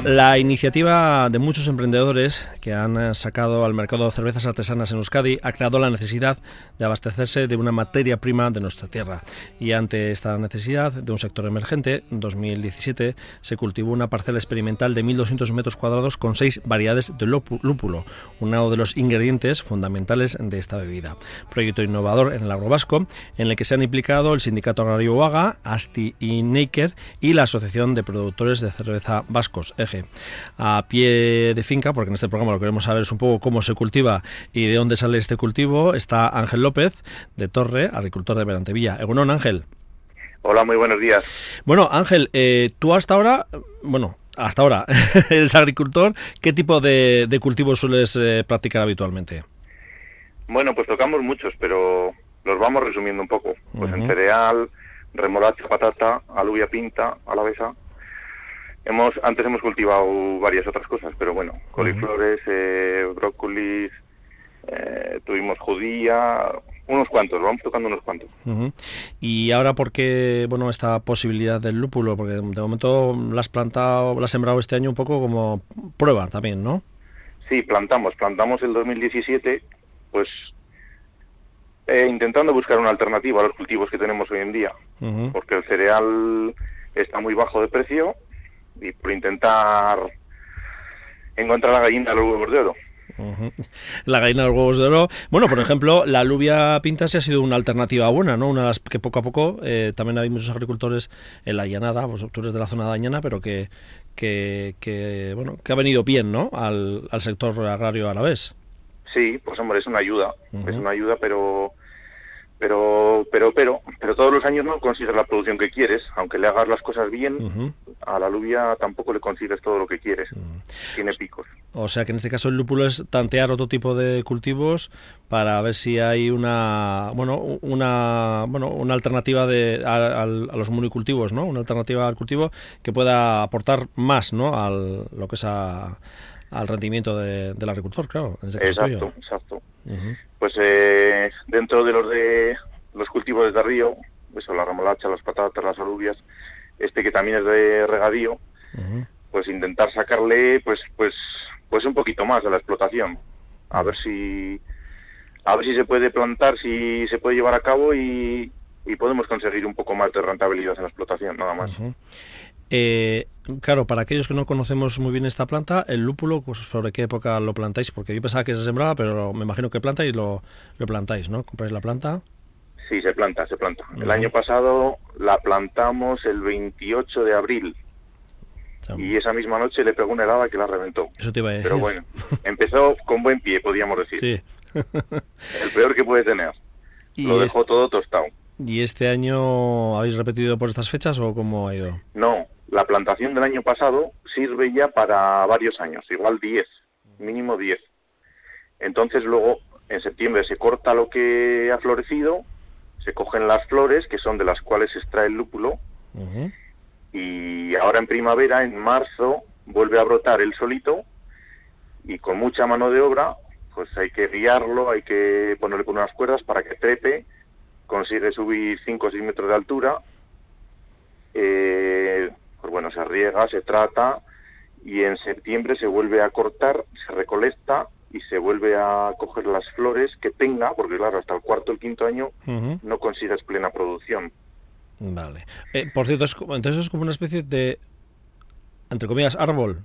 La iniciativa de muchos emprendedores que han sacado al mercado cervezas artesanas en Euskadi ha creado la necesidad de abastecerse de una materia prima de nuestra tierra. Y ante esta necesidad de un sector emergente, en 2017 se cultivó una parcela experimental de 1.200 metros cuadrados con 6 variedades de lúpulo, uno de los ingredientes fundamentales de esta bebida. Proyecto innovador en el agro vasco, en el que se han implicado el Sindicato Agrario Uaga, ASTI y Neiker y la Asociación de Productores de Cerveza Vascos, EGE. A pie de finca, porque en este programa lo que queremos saber es un poco cómo se cultiva y de dónde sale este cultivo, está Ángel López, de Torre, agricultor de Berantevilla. Egunon, Ángel. Hola, muy buenos días. Bueno, Ángel, tú hasta ahora eres agricultor. ¿Qué tipo de cultivos sueles practicar habitualmente? Bueno, pues tocamos muchos, pero los vamos resumiendo un poco. Pues en cereal, remolacha, patata, alubia pinta, alavesa. Antes hemos cultivado varias otras cosas, pero bueno, coliflores, brócolis, tuvimos judía, unos cuantos, vamos tocando unos cuantos. Y ahora, ¿por qué esta posibilidad del lúpulo? Porque de momento la has sembrado este año un poco como prueba también, ¿no? Sí, plantamos el 2017, pues intentando buscar una alternativa a los cultivos que tenemos hoy en día, porque el cereal está muy bajo de precio y por intentar encontrar la gallina de los huevos de oro. La gallina de los huevos de oro. Bueno, por ejemplo, la alubia pinta sí ha sido una alternativa buena, ¿no? Una de las que poco a poco también hay muchos agricultores en la llanada, tú eres de la zona de Añana, pero que ha venido bien, ¿no? Al sector agrario alavés. Sí, pues hombre, es una ayuda, pero todos los años no consigues la producción que quieres, aunque le hagas las cosas bien, a la alubia tampoco le consigues todo lo que quieres, tiene picos. O sea que en este caso el lúpulo es tantear otro tipo de cultivos para ver si hay una alternativa a los monocultivos, ¿no? Una alternativa al cultivo que pueda aportar más, ¿no? Lo que es al rendimiento del agricultor, claro. En este caso Exacto. Pues dentro de los cultivos de río, eso, la remolacha, las patatas, las alubias, que también es de regadío, pues intentar sacarle pues un poquito más de la explotación, a ver si se puede plantar, si se puede llevar a cabo y podemos conseguir un poco más de rentabilidad en la explotación, nada más. Claro, para aquellos que no conocemos muy bien esta planta, el lúpulo, pues ¿sobre qué época lo plantáis? Porque yo pensaba que se sembraba, pero me imagino que planta y lo plantáis, ¿no? ¿Compráis la planta? Sí, se planta. El año pasado la plantamos el 28 de abril y esa misma noche le pegó una helada que la reventó. Eso te iba a decir. Pero bueno, empezó con buen pie, podríamos decir. Sí. El peor que puede tener. Lo dejó todo tostado. ¿Y este año habéis repetido por estas fechas o cómo ha ido? No, la plantación del año pasado sirve ya para varios años, igual 10, mínimo 10. Entonces luego en septiembre se corta lo que ha florecido, se cogen las flores, que son de las cuales se extrae el lúpulo, y ahora en primavera, en marzo, vuelve a brotar el solito, y con mucha mano de obra, pues hay que guiarlo, hay que ponerle con unas cuerdas para que trepe, consigue subir 5 o 6 metros de altura, pues bueno, se riega, se trata, y en septiembre se vuelve a cortar, se recolecta, y se vuelve a coger las flores que tenga, porque claro, hasta el cuarto o el quinto año no consigues plena producción. Vale. Por cierto, entonces es como una especie de, entre comillas, árbol.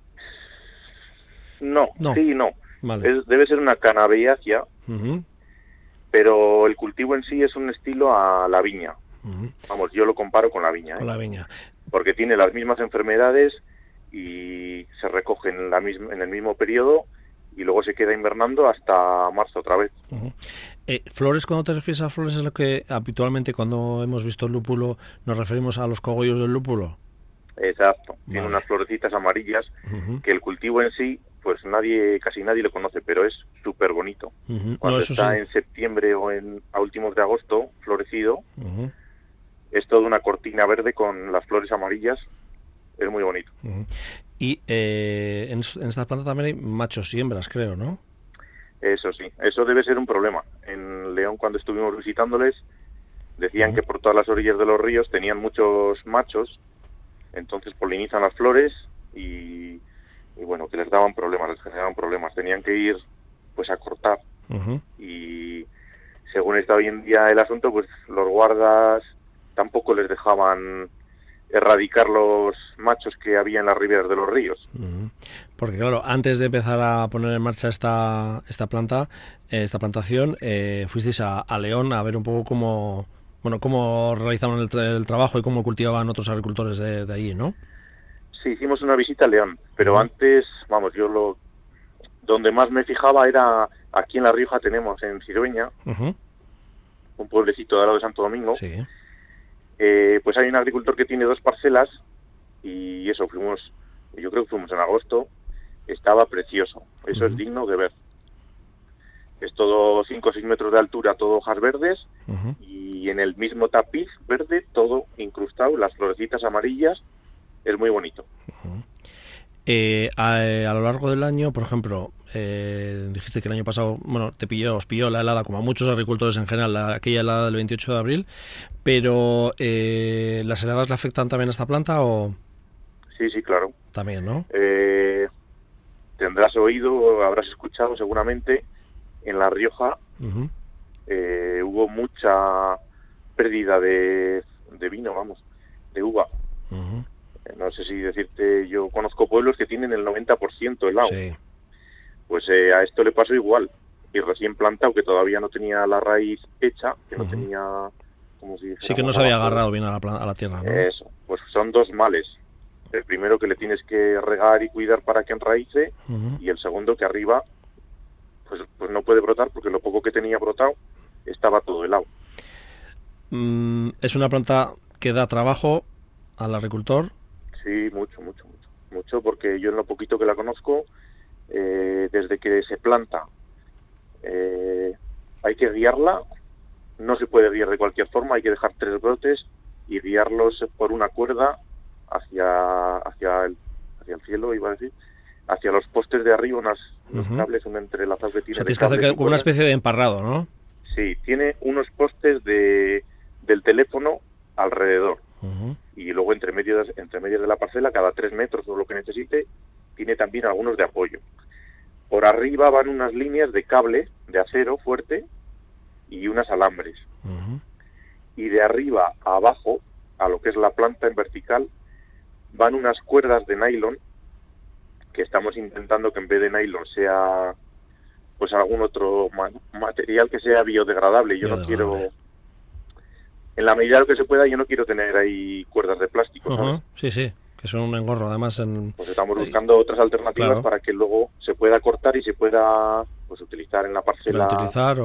No. Vale. Debe ser una canabeácea, pero el cultivo en sí es un estilo a la viña. Vamos, yo lo comparo con la viña. Con la viña. Porque tiene las mismas enfermedades y se recogen en el mismo periodo, y luego se queda invernando hasta marzo otra vez. Flores, cuando te refieres a flores, es lo que habitualmente cuando hemos visto el lúpulo nos referimos a los cogollos del lúpulo. Exacto, tiene unas florecitas amarillas que el cultivo en sí, pues casi nadie lo conoce, pero es súper bonito. Cuando está en septiembre o a últimos de agosto, florecido, es toda una cortina verde con las flores amarillas, es muy bonito. Y en esta planta también hay machos y hembras, creo, ¿no? Eso sí, eso debe ser un problema. En León, cuando estuvimos visitándoles, decían que por todas las orillas de los ríos tenían muchos machos, entonces polinizan las flores y bueno, que les daban problemas, les generaban problemas. Tenían que ir pues a cortar. Y según está hoy en día el asunto, pues los guardas tampoco les dejaban erradicar los machos que había en las riberas de los ríos. Porque claro, antes de empezar a poner en marcha esta plantación, fuisteis a León a ver un poco cómo realizaban el trabajo y cómo cultivaban otros agricultores de allí, ¿no? Sí, hicimos una visita a León, pero antes, vamos, donde más me fijaba era aquí en La Rioja. Tenemos en Cirueña, un pueblecito de al lado de Santo Domingo. Sí. Pues hay un agricultor que tiene 2 parcelas y eso, yo creo que fuimos en agosto, estaba precioso, eso es digno de ver. Es todo 5 o 6 metros de altura, todo hojas verdes, y en el mismo tapiz verde, todo incrustado, las florecitas amarillas, es muy bonito. A lo largo del año, por ejemplo, dijiste que el año pasado, bueno, os pilló la helada, como a muchos agricultores en general, aquella helada del 28 de abril, pero ¿las heladas le afectan también a esta planta o...? Sí, claro. También, ¿no? Tendrás oído, habrás escuchado seguramente, en La Rioja hubo mucha pérdida de vino, de uva. No sé si decirte, yo conozco pueblos que tienen el 90% helado. Sí. Pues a esto le pasó igual. Y recién plantado, que todavía no tenía la raíz hecha, que no tenía... Sí, que no se había agarrado bien a la tierra, ¿no? Eso, pues son 2 males. El primero, que le tienes que regar y cuidar para que enraíce, y el segundo, que arriba pues no puede brotar, porque lo poco que tenía brotado estaba todo helado. Es una planta que da trabajo al agricultor. Sí, mucho, porque yo en lo poquito que la conozco, desde que se planta, hay que guiarla, no se puede guiar de cualquier forma, hay que dejar 3 brotes y guiarlos por una cuerda hacia el cielo, iba a decir, hacia los postes de arriba, unos cables, un entrelazado que tiene. O sea, tienes que hacer como una especie de emparrado, ¿no? Sí, tiene unos postes del teléfono alrededor. Y luego entre medio de la parcela, cada 3 metros o lo que necesite, tiene también algunos de apoyo. Por arriba van unas líneas de cable de acero fuerte y unas alambres. Y de arriba a abajo, a lo que es la planta en vertical, van unas cuerdas de nylon, que estamos intentando que en vez de nylon sea pues algún otro material que sea biodegradable. Yo no quiero... En la medida de lo que se pueda, yo no quiero tener ahí cuerdas de plástico, ¿sabes? Sí, que son un engorro, además. Pues estamos buscando otras alternativas para que luego se pueda cortar y se pueda pues utilizar en la parcela. Utilizar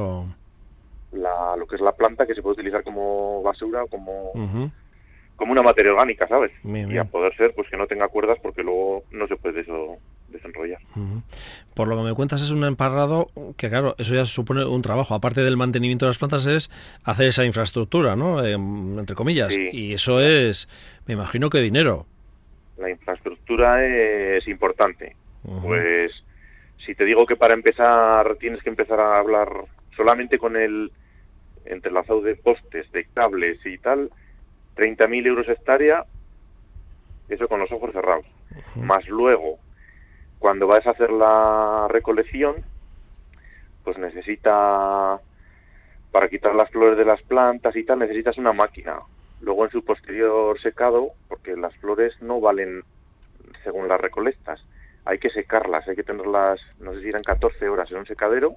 lo que es la planta, que se puede utilizar como basura, como una materia orgánica, ¿sabes? Y a poder ser, pues que no tenga cuerdas, porque luego no se puede eso desenrollar. Por lo que me cuentas, es un emparrado que, claro, eso ya supone un trabajo. Aparte del mantenimiento de las plantas, es hacer esa infraestructura, ¿no? Entre comillas. Sí. Y eso es, me imagino, que dinero. La infraestructura es importante. Pues si te digo que para empezar tienes que empezar a hablar solamente con el entrelazado de postes, de cables y tal, 30.000 euros hectárea, eso con los ojos cerrados. Más luego, cuando vas a hacer la recolección, pues para quitar las flores de las plantas y tal, necesitas una máquina. Luego en su posterior secado, porque las flores no valen según las recolectas, hay que secarlas, hay que tenerlas, no sé si eran 14 horas en un secadero,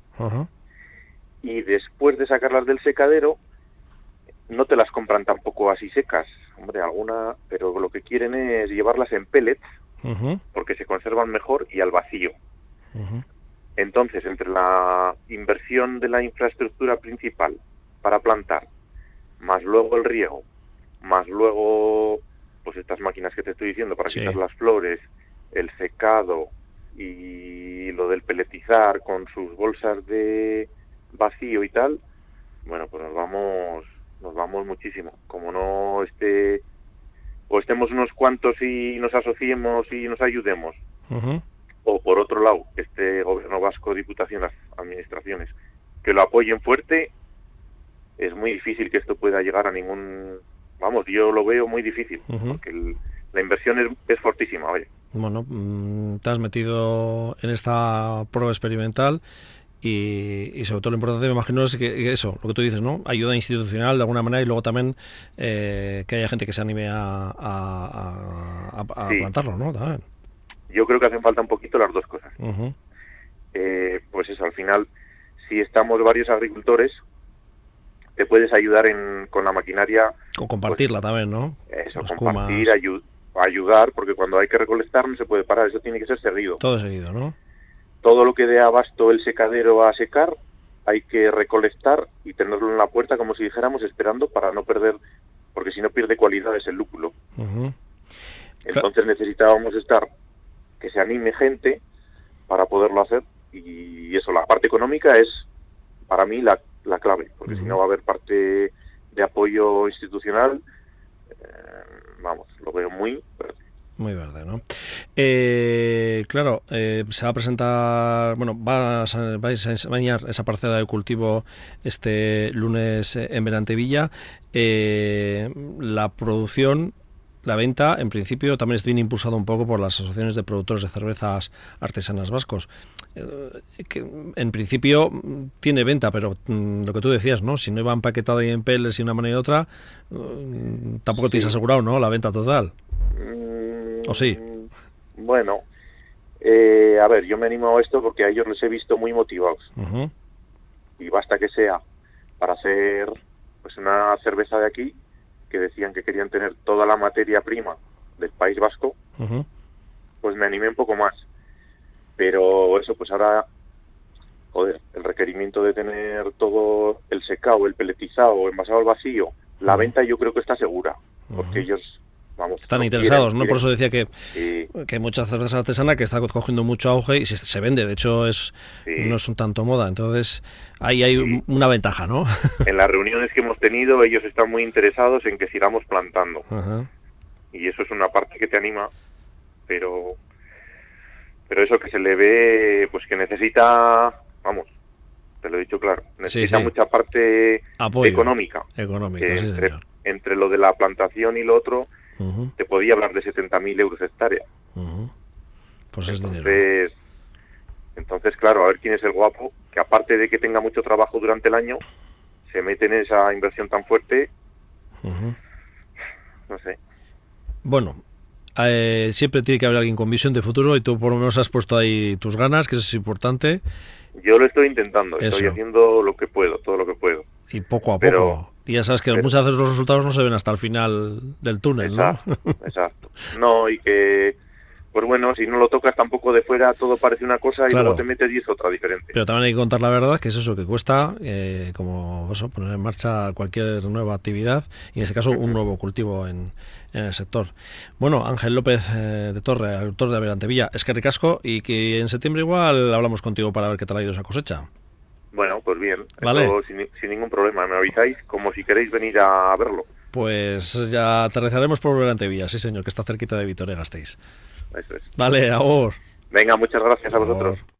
y después de sacarlas del secadero, no te las compran tampoco así secas, hombre, pero lo que quieren es llevarlas en pellets, porque se conservan mejor y al vacío. Entonces, entre la inversión de la infraestructura principal para plantar, más luego el riego, más luego pues estas máquinas que te estoy diciendo para quitar las flores, el secado y lo del peletizar con sus bolsas de vacío y tal, bueno, pues nos vamos muchísimo. Como no estemos unos cuantos y nos asociemos y nos ayudemos, o por otro lado, gobierno vasco, diputación, las administraciones, que lo apoyen fuerte, es muy difícil que esto pueda llegar a ningún... Vamos, yo lo veo muy difícil, porque la inversión es fortísima, oye. Bueno, te has metido en esta prueba experimental y sobre todo lo importante, me imagino, es que eso, lo que tú dices, ¿no? Ayuda institucional de alguna manera y luego también que haya gente que se anime a Sí. plantarlo, ¿no? También. Yo creo que hacen falta un poquito las dos cosas. Uh-huh. Pues eso, al final, si estamos varios agricultores, te puedes ayudar con la maquinaria. O compartirla pues, también, ¿no? Eso, Los compartir, kumas. ayudar, porque cuando hay que recolectar no se puede parar, eso tiene que ser seguido. Todo seguido, ¿no? Todo lo que dé abasto el secadero a secar, hay que recolectar y tenerlo en la puerta, como si dijéramos, esperando para no perder, porque si no pierde cualidades el lúpulo. Uh-huh. Entonces necesitábamos que se anime gente para poderlo hacer, y eso, la parte económica es para mí la clave, porque Uh-huh. si no va a haber parte de apoyo institucional, vamos, lo veo muy verde. Muy verde, ¿no? Claro, se va a presentar, bueno, vais a enseñar esa parcela de cultivo este lunes en Berantevilla. La producción, la venta, en principio, también está bien impulsado un poco por las asociaciones de productores de cervezas artesanas vascos. Que en principio tiene venta, pero lo que tú decías, ¿no? Si no iba empaquetado y en peles y una manera y otra, tampoco tienes asegurado, ¿no? La venta total. ¿O sí? Bueno, a ver, yo me animo a esto porque a ellos les he visto muy motivados. Uh-huh. Y basta que sea para hacer pues una cerveza de aquí, que decían que querían tener toda la materia prima del País Vasco, uh-huh, pues me animé un poco más. Pero eso, pues ahora, joder, el requerimiento de tener todo el secado, el peletizado, envasado al vacío, la uh-huh, venta yo creo que está segura, porque uh-huh. ellos, vamos, Están interesados, ¿no? quieren. Por eso decía que Sí, hay mucha cerveza artesana que está cogiendo mucho auge y se vende, de hecho sí. no es un tanto moda, entonces ahí hay Sí. una ventaja, ¿no? En las reuniones que hemos tenido, ellos están muy interesados en que sigamos plantando. Ajá. Y eso es una parte que te anima, pero eso que se le ve, pues que necesita, vamos, te lo he dicho claro, necesita sí. mucha parte Apoyo económica. económico, Que sí, señor. entre lo de la plantación y lo otro, Uh-huh, te podía hablar de 70.000 euros hectárea. uh-huh. Pues es dinero. Entonces, claro, a ver quién es el guapo, que aparte de que tenga mucho trabajo durante el año, se mete en esa inversión tan fuerte, Uh-huh. no sé. Bueno, siempre tiene que haber alguien con visión de futuro y tú por lo menos has puesto ahí tus ganas, que eso es importante. Yo lo estoy intentando, Eso. estoy haciendo lo que puedo, todo lo que puedo. Y poco a poco. Y ya sabes que muchas veces los resultados no se ven hasta el final del túnel, exacto, ¿no? Exacto. No, y que, pues bueno, si no lo tocas tampoco de fuera, todo parece una cosa y claro. luego te metes y es otra diferente. Pero también hay que contar la verdad, que es eso, que cuesta, como eso, poner en marcha cualquier nueva actividad, y en este caso un nuevo cultivo en el sector. Bueno, Ángel López de Torre, agricultor de Berantevilla, es que ricasco, y que en septiembre igual hablamos contigo para ver qué tal ha ido esa cosecha. Bueno, pues bien, vale. sin ningún problema, me avisáis como si queréis venir a verlo. Pues ya aterrizaremos por Berantevilla, sí señor, que está cerquita de Vitoria-Gasteiz. Eso es. Vale, agur. Venga, muchas gracias a vosotros.